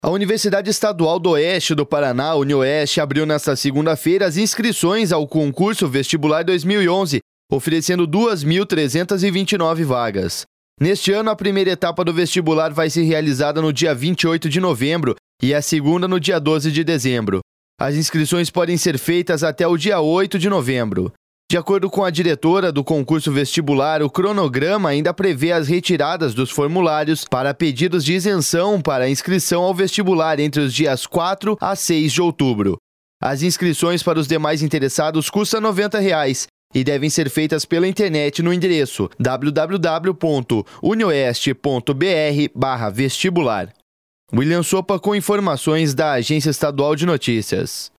A Universidade Estadual do Oeste do Paraná, UniOeste, abriu nesta segunda-feira as inscrições ao concurso vestibular 2011, oferecendo 2.329 vagas. Neste ano, a primeira etapa do vestibular vai ser realizada no dia 28 de novembro e a segunda no dia 12 de dezembro. As inscrições podem ser feitas até o dia 8 de novembro. De acordo com a diretora do concurso vestibular, o cronograma ainda prevê as retiradas dos formulários para pedidos de isenção para inscrição ao vestibular entre os dias 4 a 6 de outubro. As inscrições para os demais interessados custam R$ 90 e devem ser feitas pela internet no endereço www.unioeste.br/vestibular. William Sopa com informações da Agência Estadual de Notícias.